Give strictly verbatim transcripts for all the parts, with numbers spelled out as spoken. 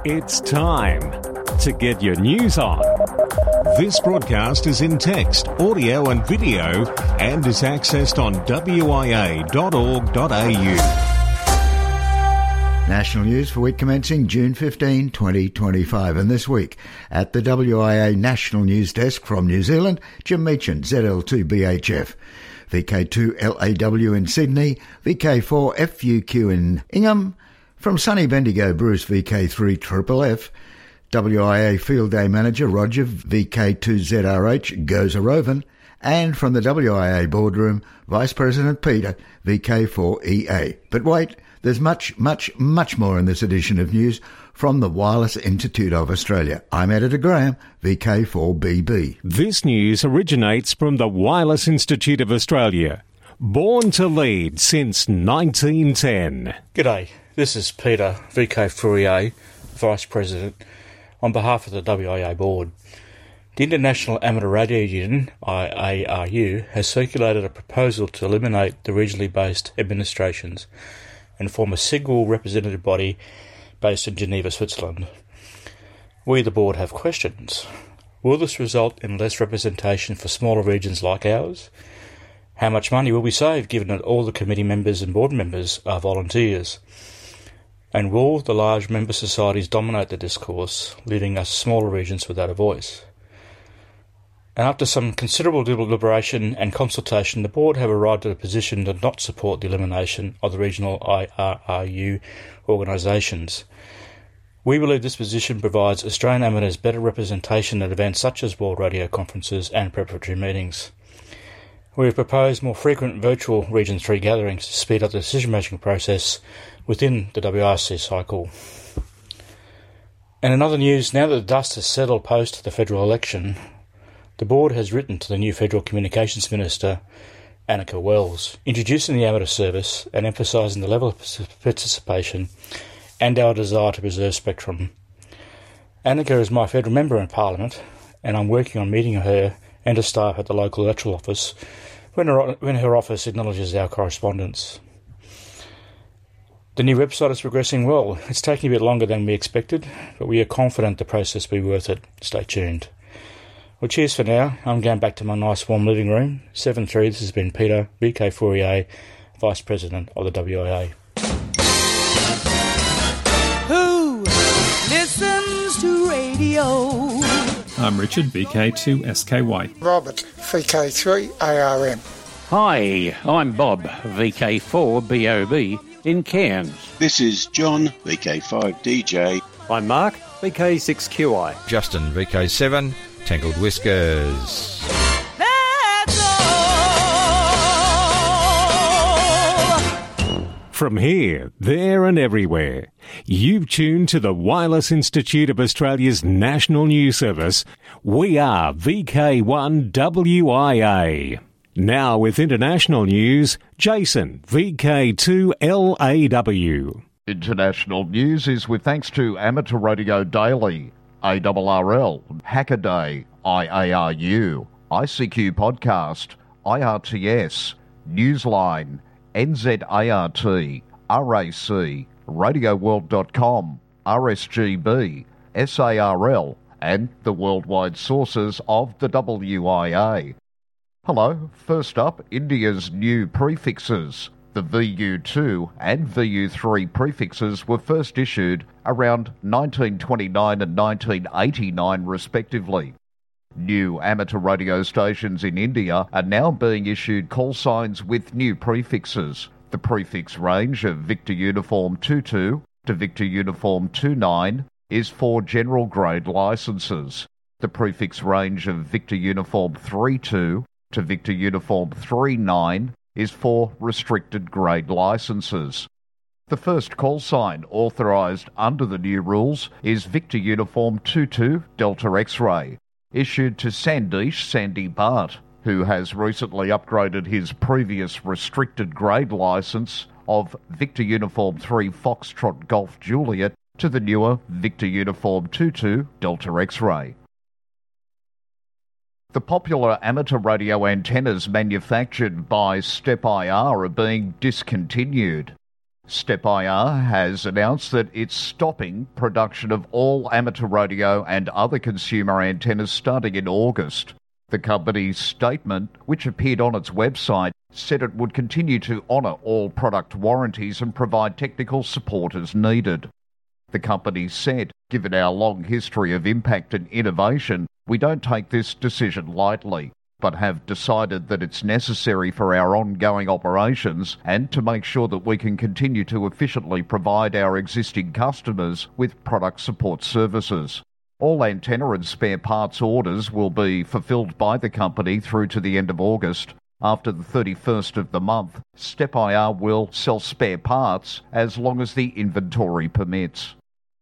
It's time to get your news on. This broadcast is in text, audio and video and is accessed on w i a dot org dot a u. National news for week commencing June fifteenth, twenty twenty-five. And this week at the W I A National News Desk from New Zealand, Jim Meechan, Z L two B H F. V K two L A W in Sydney, V K four F U Q in Ingham. From sunny Bendigo, Bruce, V K three Triple F. W I A Field Day Manager Roger, V K two Z R H, goes a rovin'. And from the W I A boardroom, Vice President Peter, V K four E A. But wait, there's much, much, much more in this edition of news from the Wireless Institute of Australia. I'm Editor Graham, V K four B B. This news originates from the Wireless Institute of Australia. Born to lead since nineteen ten. G'day, this is Peter, V K four E A, Vice President, on behalf of the W I A Board. The International Amateur Radio Union, I A R U, has circulated a proposal to eliminate the regionally based administrations and form a single representative body based in Geneva, Switzerland. We, the Board, have questions. Will this result in less representation for smaller regions like ours? How much money will we save given that all the committee members and board members are volunteers? And will the large member societies dominate the discourse, leaving us smaller regions without a voice? And after some considerable deliberation and consultation, the Board have arrived at a position to not support the elimination of the regional I A R U organisations. We believe this position provides Australian amateurs better representation at events such as World Radio Conferences and preparatory meetings. We have proposed more frequent virtual Region three gatherings to speed up the decision-making process within the W R C cycle. And in other news, now that the dust has settled post the federal election, the Board has written to the new Federal Communications Minister, Annika Wells, introducing the amateur service and emphasising the level of participation and our desire to preserve spectrum. Annika is my federal member in Parliament, and I'm working on meeting her and her staff at the local electoral office when her, when her office acknowledges our correspondence. The new website is progressing well. It's taking a bit longer than we expected, but we are confident the process will be worth it. Stay tuned. Well, cheers for now. I'm going back to my nice warm living room. seven three, this has been Peter, V K four E A, Vice President of the W I A. Who listens to radio? I'm Richard, V K two S K Y. Robert, V K three A R M. Hi, I'm Bob, V K four B O B in Cairns. This is John, V K five D J. I'm Mark, V K six Q I. Justin, V K seven, Tangled Whiskers. That's all. From here, there and everywhere, you've tuned to the Wireless Institute of Australia's National News Service. We are V K one W I A. Now with international news, Jason, V K two L A W. International news is with thanks to Amateur Radio Daily, A R R L, Hackaday, I A R U, I C Q Podcast, I R T S, Newsline, N Z A R T, R A C, radio world dot com, R S G B, S A R L, and the worldwide sources of the W I A. Hello, first up, India's new prefixes. The V U two and V U three prefixes were first issued around nineteen twenty-nine and nineteen eighty-nine respectively. New amateur radio stations in India are now being issued call signs with new prefixes. The prefix range of Victor Uniform two two to Victor Uniform two nine is for general grade licences. The prefix range of Victor Uniform three two to Victor Uniform three nine is for restricted grade licences. The first call sign authorised under the new rules is Victor Uniform two two Delta X-Ray, issued to Sandesh Sandy Bhatt, who has recently upgraded his previous restricted grade licence of Victor Uniform three Foxtrot Golf Juliet to the newer Victor Uniform two two Delta X-Ray. The popular amateur radio antennas manufactured by Step I R are being discontinued. Step I R has announced that it's stopping production of all amateur radio and other consumer antennas starting in August. The company's statement, which appeared on its website, said it would continue to honour all product warranties and provide technical support as needed. The company said, given our long history of impact and innovation, we don't take this decision lightly, but have decided that it's necessary for our ongoing operations and to make sure that we can continue to efficiently provide our existing customers with product support services. All antenna and spare parts orders will be fulfilled by the company through to the end of August. After the thirty-first of the month, Step I R will sell spare parts as long as the inventory permits.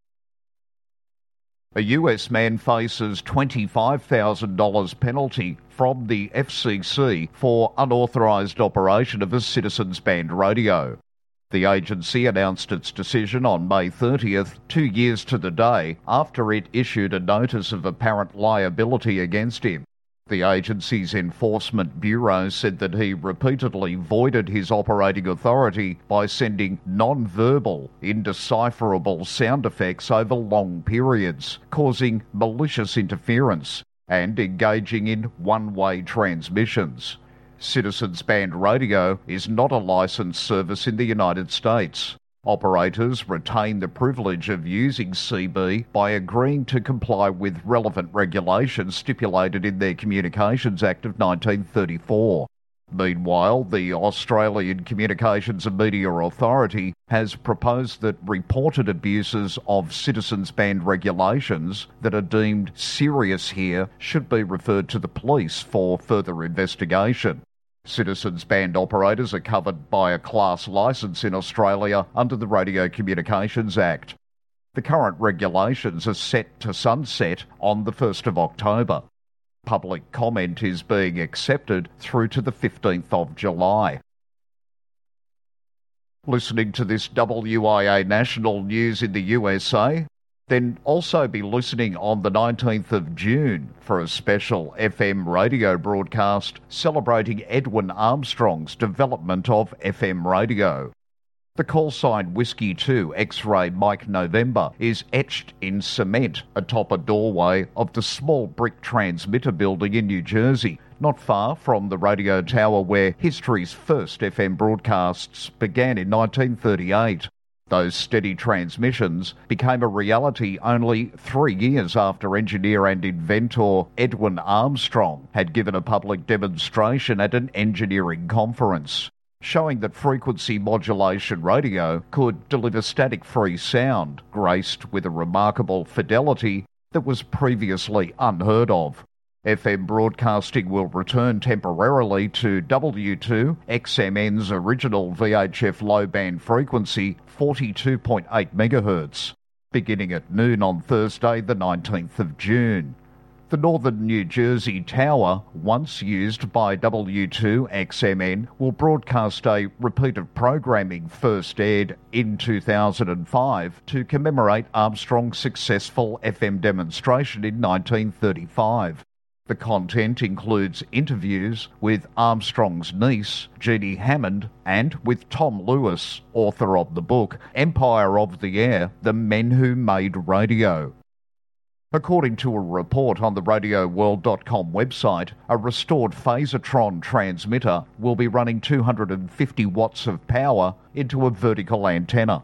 A U S man faces twenty-five thousand dollars penalty from the F C C for unauthorised operation of a citizens band radio. The agency announced its decision on May thirtieth, two years to the day after it issued a notice of apparent liability against him. The agency's Enforcement Bureau said that he repeatedly voided his operating authority by sending non-verbal, indecipherable sound effects over long periods, causing malicious interference and engaging in one-way transmissions. Citizens Band Radio is not a licensed service in the United States. Operators retain the privilege of using C B by agreeing to comply with relevant regulations stipulated in their Communications Act of nineteen thirty-four. Meanwhile, the Australian Communications and Media Authority has proposed that reported abuses of citizens band regulations that are deemed serious here should be referred to the police for further investigation. Citizens band operators are covered by a class licence in Australia under the Radio Communications Act. The current regulations are set to sunset on the first of October. Public comment is being accepted through to the fifteenth of July. Listening to this W I A national news in the U S A? Then also be listening on the nineteenth of June for a special F M radio broadcast celebrating Edwin Armstrong's development of F M radio. The call sign Whiskey two X-Ray Mike November is etched in cement atop a doorway of the small brick transmitter building in New Jersey, not far from the radio tower where history's first F M broadcasts began in nineteen thirty-eight. Those steady transmissions became a reality only three years after engineer and inventor Edwin Armstrong had given a public demonstration at an engineering conference, showing that frequency modulation radio could deliver static-free sound, graced with a remarkable fidelity that was previously unheard of. F M broadcasting will return temporarily to W two X M N's original V H F low-band frequency, forty-two point eight megahertz, beginning at noon on Thursday the nineteenth of June. The Northern New Jersey tower, once used by W two X M N, will broadcast a repeat of programming first aired in two thousand five to commemorate Armstrong's successful F M demonstration in nineteen thirty-five. The content includes interviews with Armstrong's niece, Jeannie Hammond, and with Tom Lewis, author of the book Empire of the Air, The Men Who Made Radio. According to a report on the radio world dot com website, a restored Phasotron transmitter will be running two hundred fifty watts of power into a vertical antenna.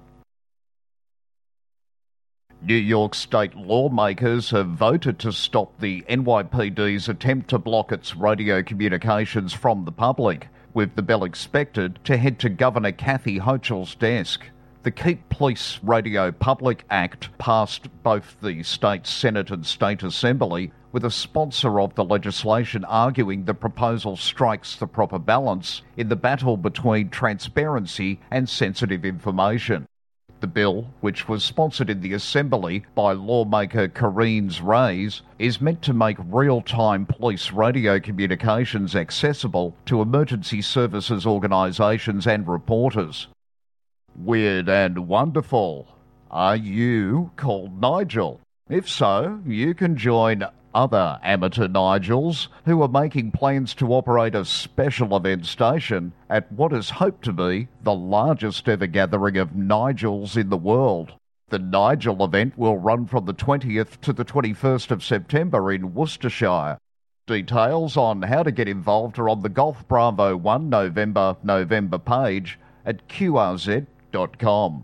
New York State lawmakers have voted to stop the N Y P D's attempt to block its radio communications from the public, with the bill expected to head to Governor Kathy Hochul's desk. The Keep Police Radio Public Act passed both the state Senate and state Assembly, with a sponsor of the legislation arguing the proposal strikes the proper balance in the battle between transparency and sensitive information. The bill, which was sponsored in the Assembly by lawmaker Karines Reyes, is meant to make real-time police radio communications accessible to emergency services organisations and reporters. Weird and wonderful. Are you called Nigel? If so, you can join other amateur Nigels who are making plans to operate a special event station at what is hoped to be the largest ever gathering of Nigels in the world. The Nigel event will run from the twentieth to the twenty-first of September in Worcestershire. Details on how to get involved are on the Golf Bravo one November November page at Q R Z dot com.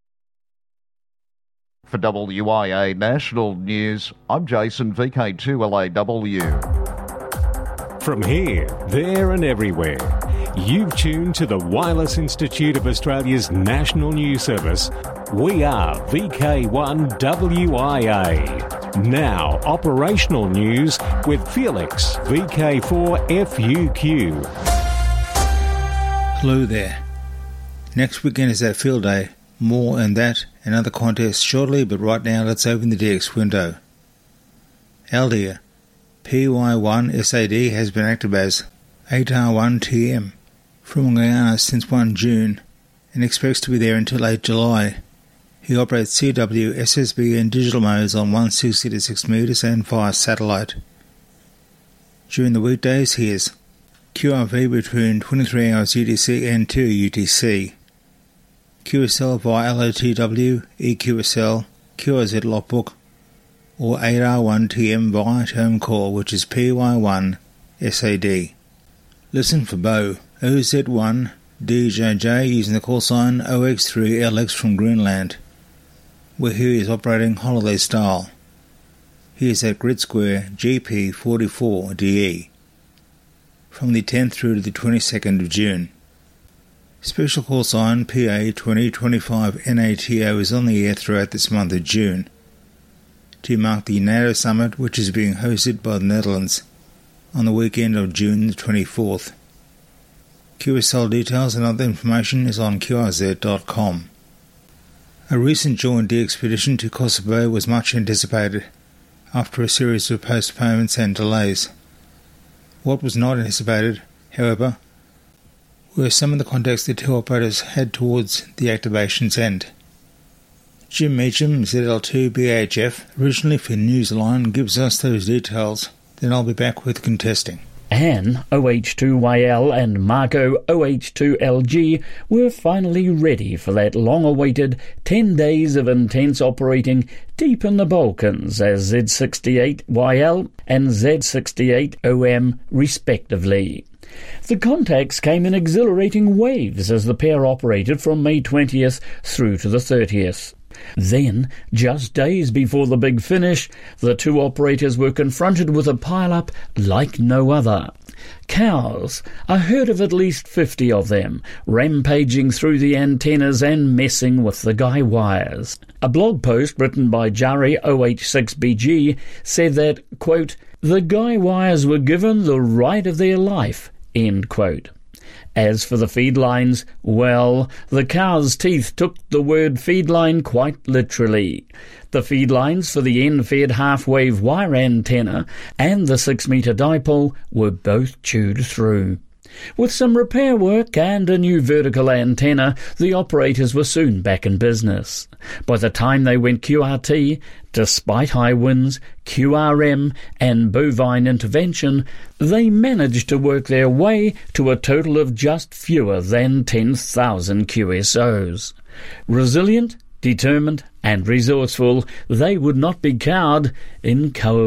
For W I A National News, I'm Jason, V K two L A W. From here, there and everywhere, you've tuned to the Wireless Institute of Australia's National News Service. We are V K one W I A. Now, operational news with Felix, V K four F U Q. Hello there. Next weekend is our field day. More on that and other contests shortly, but right now let's open the D X window. Aldia, P Y one S A D has been active as eight R one T M from Guyana since the first of June and expects to be there until late July. He operates C W, S S B and digital modes on one sixty to six metres and via satellite. During the weekdays he is Q R V between twenty-three hours U T C and two U T C. Q S L via L O T W, E Q S L, Q R Z logbook, or eight R one T M via home call, which is P Y one S A D. Listen for Bo, O Z one D J J using the call sign O X three L X from Greenland, where he is operating holiday style. He is at Grid Square G P forty-four D E from the tenth through to the twenty-second of June. Special call sign P A twenty twenty-five N A T O is on the air throughout this month of June to mark the NATO Summit, which is being hosted by the Netherlands on the weekend of June the twenty-fourth. Q S L details and other information is on Q R Z dot com. A recent Joint D expedition to Kosovo was much anticipated after a series of postponements and delays. What was not anticipated, however, were some of the contacts the two operators had towards the activation's end. Jim Meacham, Z L two B H F, originally for Newsline, gives us those details. Then I'll be back with contesting. Anne, O H two Y L, and Marco, O H two L G, were finally ready for that long-awaited ten days of intense operating deep in the Balkans as Z sixty-eight Y L and Z sixty-eight O M, respectively. The contacts came in exhilarating waves as the pair operated from May twentieth through to the thirtieth. Then, just days before the big finish, the two operators were confronted with a pile-up like no other. Cows, a herd of at least fifty of them, rampaging through the antennas and messing with the guy wires. A blog post written by Jari O H six B G said that, quote, the guy wires were given the ride of their life, end quote. As for the feed lines, well, the cow's teeth took the word feed line quite literally. The feed lines for the end-fed half-wave wire antenna and the six-metre dipole were both chewed through. With some repair work and a new vertical antenna, the operators were soon back in business. By the time they went Q R T, despite high winds, Q R M and bovine intervention, they managed to work their way to a total of just fewer than ten thousand Q S Os. Resilient, determined and resourceful, they would not be cowed in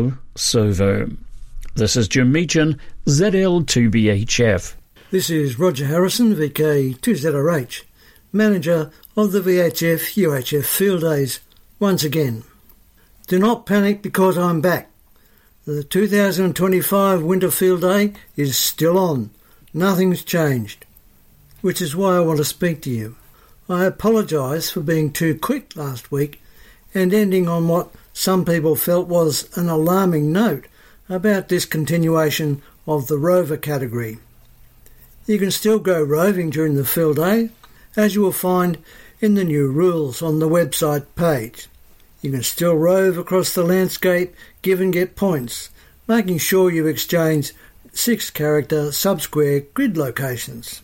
Kosovo. This is Jim Meacham, Z L two B H F. This is Roger Harrison, V K two Z R H, manager of the V H F U H F Field Days, once again. Do not panic because I'm back. The two thousand twenty-five Winter Field Day is still on. Nothing's changed, which is why I want to speak to you. I apologise for being too quick last week and ending on what some people felt was an alarming note about discontinuation of the rover category. You can still go roving during the field day, as you will find in the new rules on the website page. You can still rove across the landscape, give and get points, making sure you exchange six-character sub-square grid locations.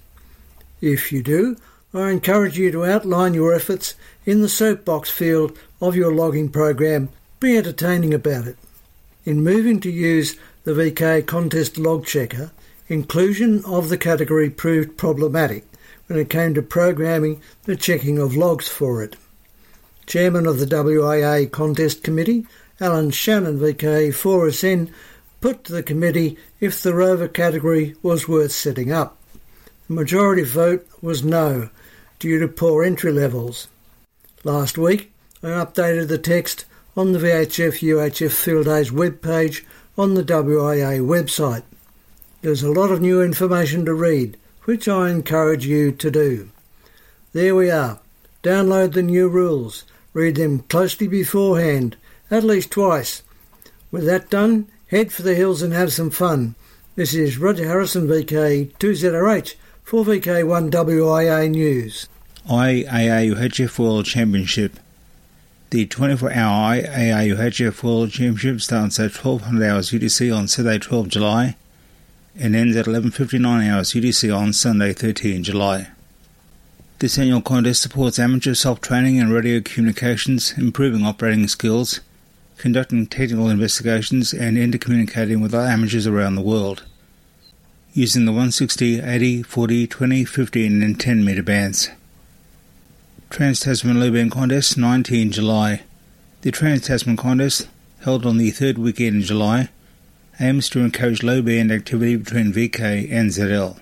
If you do, I encourage you to outline your efforts in the soapbox field of your logging program. Be entertaining about it. In moving to use the V K Contest Log Checker, inclusion of the category proved problematic when it came to programming the checking of logs for it. Chairman of the W I A Contest Committee, Alan Shannon V K four S N, put to the committee if the rover category was worth setting up. The majority vote was no, due to poor entry levels. Last week, I updated the text on the V H F U H F Field Days webpage on the W I A website. There's a lot of new information to read, which I encourage you to do. There we are. Download the new rules. Read them closely beforehand, at least twice. With that done, head for the hills and have some fun. This is Roger Harrison, V K two Z R H, for V K one W I A News. I A A U H F World Championship. The twenty-four hour I A A U H F World Championship starts at twelve hundred hours U T C on Saturday twelfth of July and ends at eleven fifty-nine hours U T C on Sunday thirteenth of July. This annual contest supports amateur self-training and radio communications, improving operating skills, conducting technical investigations and intercommunicating with other amateurs around the world, using the one sixty, eighty, forty, twenty, fifteen and ten metre bands. Trans-Tasman Low Band Contest, nineteenth of July. The Trans-Tasman Contest, held on the third weekend in July, aims to encourage low band activity between V K and Z L.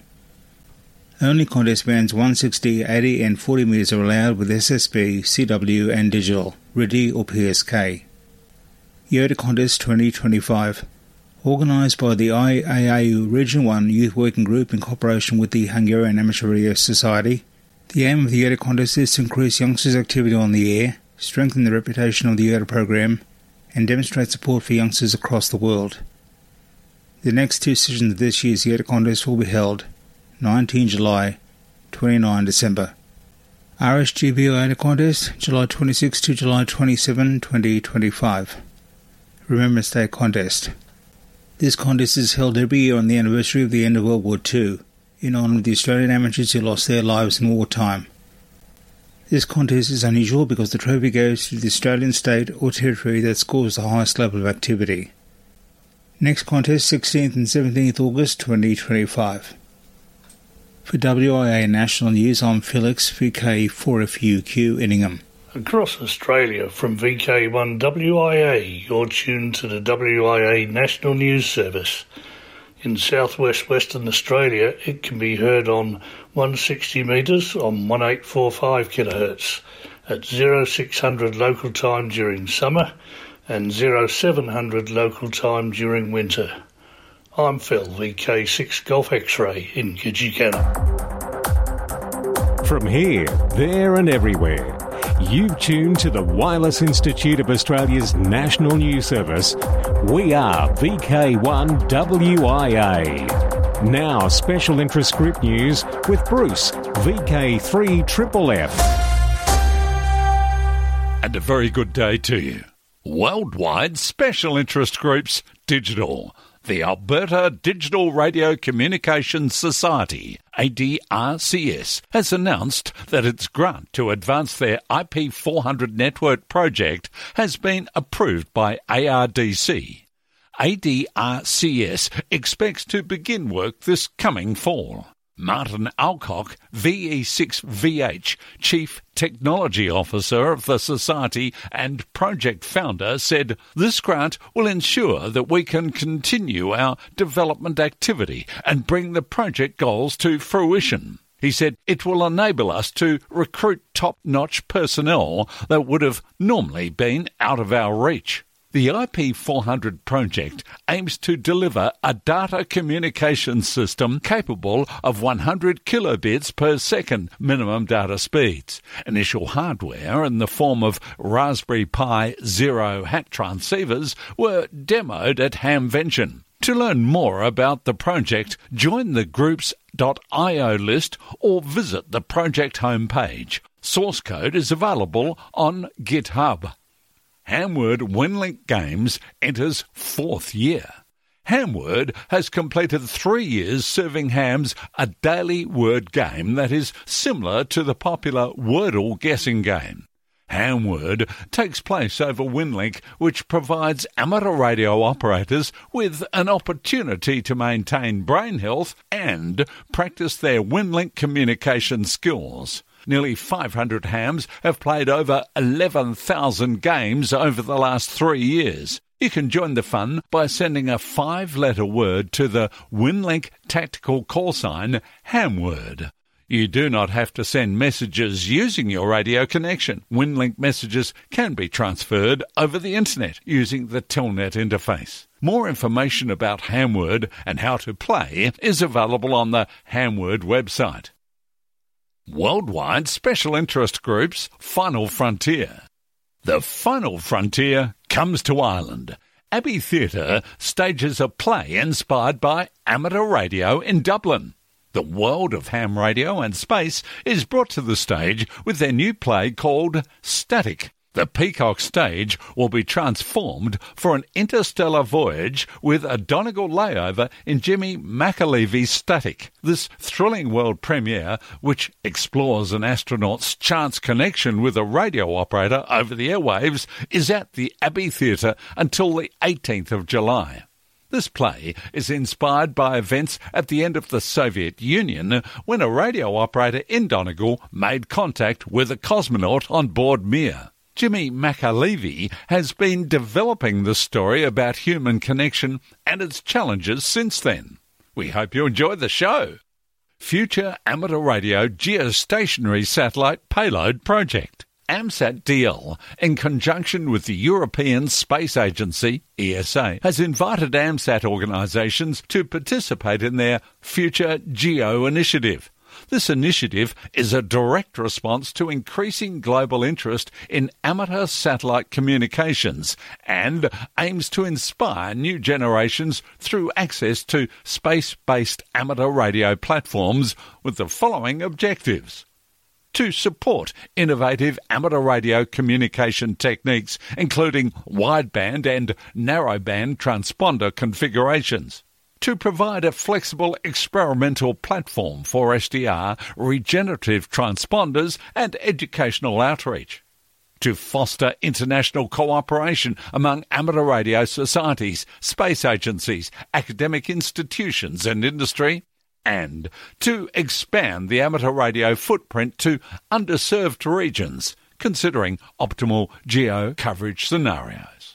Only contest bands one sixty, eighty and forty metres are allowed with S S B, C W and digital, R I D I or P S K. Yoda Contest twenty twenty-five, organised by the I A A U Region one Youth Working Group in cooperation with the Hungarian Amateur Radio Society. The aim of the Yoda Contest is to increase youngsters' activity on the air, strengthen the reputation of the Yoda program, and demonstrate support for youngsters across the world. The next two sessions of this year's Yoda Contest will be held nineteenth of July, twenty-ninth of December. R S G B Yoda Contest, July twenty-sixth to July twenty-seventh, twenty twenty-five. Remembrance Day Contest. This contest is held every year on the anniversary of the end of World War Two, in honour of the Australian amateurs who lost their lives in wartime. This contest is unusual because the trophy goes to the Australian state or territory that scores the highest level of activity. Next contest, sixteenth and seventeenth of August twenty twenty-five. For W I A National News, I'm Felix, V K four F U Q, Inningham. Across Australia from V K one W I A, you're tuned to the W I A National News Service. In southwest Western Australia, it can be heard on one sixty metres on eighteen forty-five kilohertz at oh six hundred local time during summer and oh seven hundred local time during winter. I'm Phil, V K six Golf X-Ray in Kajikana. From here, there and everywhere, you've tuned to the Wireless Institute of Australia's National News Service. We are V K one W I A. Now, special interest group news with Bruce, V K three F F F. And a very good day to you. Worldwide Special Interest Groups Digital. The Alberta Digital Radio Communications Society, A D R C S, has announced that its grant to advance their I P four hundred network project has been approved by A R D C. A D R C S expects to begin work this coming fall. Martin Alcock, V E six V H, Chief Technology Officer of the Society and project founder, said, "This grant will ensure that we can continue our development activity and bring the project goals to fruition." He said, "It will enable us to recruit top-notch personnel that would have normally been out of our reach." The I P four hundred project aims to deliver a data communication system capable of one hundred kilobits per second minimum data speeds. Initial hardware in the form of Raspberry Pi Zero hat transceivers were demoed at Hamvention. To learn more about the project, join the groups dot I O list or visit the project homepage. Source code is available on GitHub. Hamword Winlink Games enters fourth year. Hamword has completed three years serving hams a daily word game that is similar to the popular Wordle guessing game. Hamword takes place over WinLink, which provides amateur radio operators with an opportunity to maintain brain health and practice their WinLink communication skills. Nearly five hundred hams have played over eleven thousand games over the last three years. You can join the fun by sending a five-letter word to the WinLink tactical call sign Hamword. You do not have to send messages using your radio connection. WinLink messages can be transferred over the internet using the Telnet interface. More information about Hamword and how to play is available on the Hamword website. Worldwide Special Interest Group's Final Frontier. The Final Frontier comes to Ireland. Abbey Theatre stages a play inspired by amateur radio in Dublin. The world of ham radio and space is brought to the stage with their new play called Static. The Peacock stage will be transformed for an interstellar voyage with a Donegal layover in Jimmy McAlevy's Static. This thrilling world premiere, which explores an astronaut's chance connection with a radio operator over the airwaves, is at the Abbey Theatre until the eighteenth of July. This play is inspired by events at the end of the Soviet Union when a radio operator in Donegal made contact with a cosmonaut on board Mir. Jimmy McAlevey has been developing the story about human connection and its challenges since then. We hope you enjoy the show. Future Amateur Radio Geostationary Satellite Payload Project. AMSAT D L, in conjunction with the European Space Agency, E S A, has invited AMSAT organisations to participate in their Future Geo initiative. This initiative is a direct response to increasing global interest in amateur satellite communications and aims to inspire new generations through access to space-based amateur radio platforms with the following objectives. To support innovative amateur radio communication techniques, including wideband and narrowband transponder configurations. To provide a flexible experimental platform for S D R, regenerative transponders and educational outreach. To foster international cooperation among amateur radio societies, space agencies, academic institutions and industry. And to expand the amateur radio footprint to underserved regions, considering optimal geo coverage scenarios.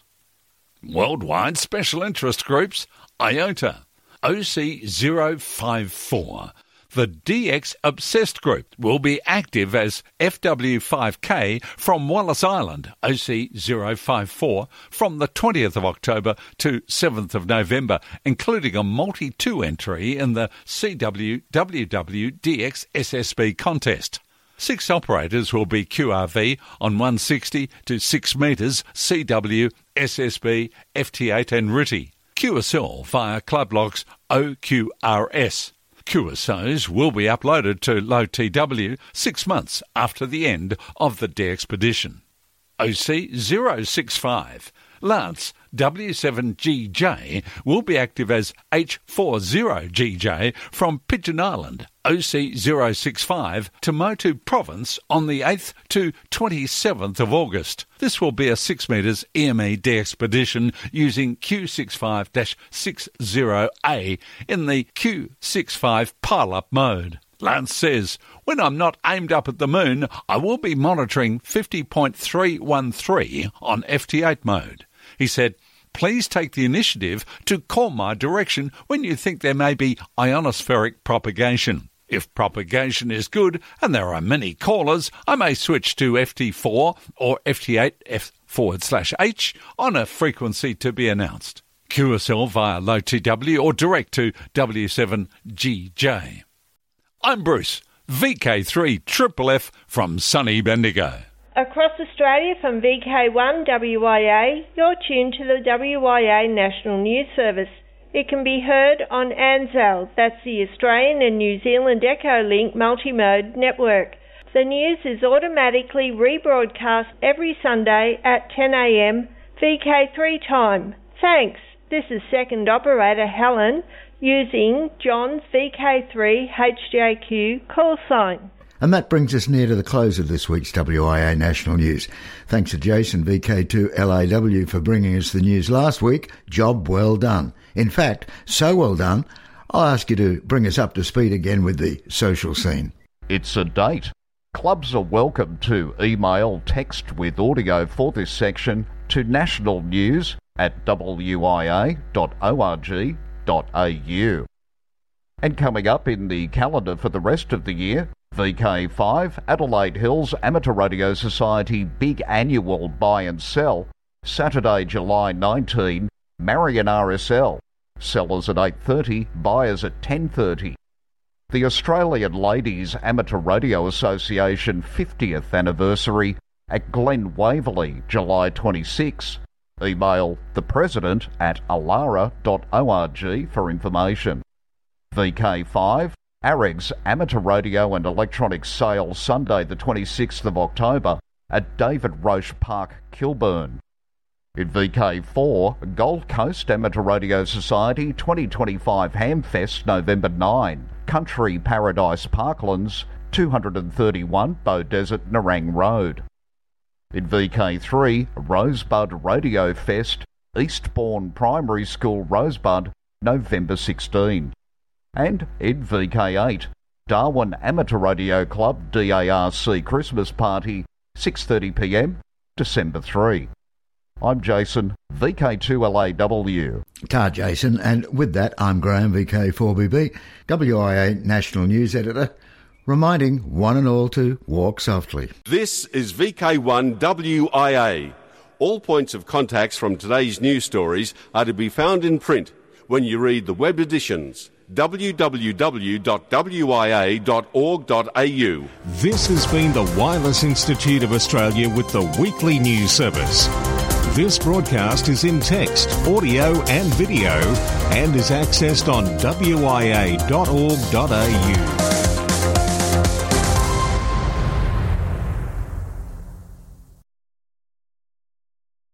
Worldwide Special Interest Groups, I O T A, O C zero five four. The D X Obsessed Group will be active as F W five K from Wallis Island, O C zero five four, from the twentieth of October to seventh of November, including a multi-two entry in the C W W W D X S S B contest. Six operators will be Q R V on one sixty to six metres C W, S S B, F T eight and R T I. Q S L via Club Locks O Q R S. Q S Os will be uploaded to Low T W six months after the end of the D expedition. O C zero six five. Lance W seven G J will be active as H forty G J from Pigeon Island, O C zero six five, to Motu Province on the eighth to twenty-seventh of August. This will be a six metres E M E D expedition using Q sixty-five sixty A in the Q sixty-five pile-up mode. Lance says, "When I'm not aimed up at the moon, I will be monitoring fifty point three one three on F T eight mode." He said, "Please take the initiative to call my direction when you think there may be ionospheric propagation. If propagation is good and there are many callers, I may switch to F T four or F T eight F forward slash H on a frequency to be announced. Q S L via Low T W or direct to W seven G J. I'm Bruce, V K three F F F from sunny Bendigo. Across Australia from V K one W I A, you're tuned to the W I A National News Service. It can be heard on ANZAL, that's the Australian and New Zealand Echolink multimode network. The news is automatically rebroadcast every Sunday at ten a m V K three time. Thanks. This is second operator Helen using John's V K three H J Q call sign. And that brings us near to the close of this week's W I A National News. Thanks to Jason, V K two L A W, for bringing us the news last week. Job well done. In fact, so well done, I'll ask you to bring us up to speed again with the social scene. It's a date. Clubs are welcome to email, text with audio for this section to nationalnews at w i a dot org dot a u. And coming up in the calendar for the rest of the year, V K five, Adelaide Hills Amateur Radio Society Big Annual Buy and Sell, Saturday, July nineteenth, Marion R S L. Sellers at eight thirty, buyers at ten thirty. The Australian Ladies Amateur Radio Association fiftieth anniversary at Glen Waverley, July twenty-sixth. Email the president at alara dot org for information. V K five, AREG's Amateur Radio and Electronics Sale, Sunday the twenty-sixth of October at David Roche Park, Kilburn. In V K four, Gold Coast Amateur Radio Society twenty twenty-five Hamfest, November ninth, Country Paradise Parklands, two thirty-one Beaudesert, Nerang Road. In V K three, Rosebud Radio Fest, Eastbourne Primary School, Rosebud, November sixteenth. And in V K eight, Darwin Amateur Radio Club D A R C Christmas Party, six thirty p m, December third. I'm Jason, V K two L A W. Ta, Jason, and with that, I'm Graham, V K four B B, W I A National News Editor, reminding one and all to walk softly. This is V K one W I A. All points of contacts from today's news stories are to be found in print when you read the web editions. w w w dot w i a dot org dot a u. This has been the Wireless Institute of Australia with the weekly news service. This broadcast is in text, audio and video and is accessed on w i a dot org dot a u.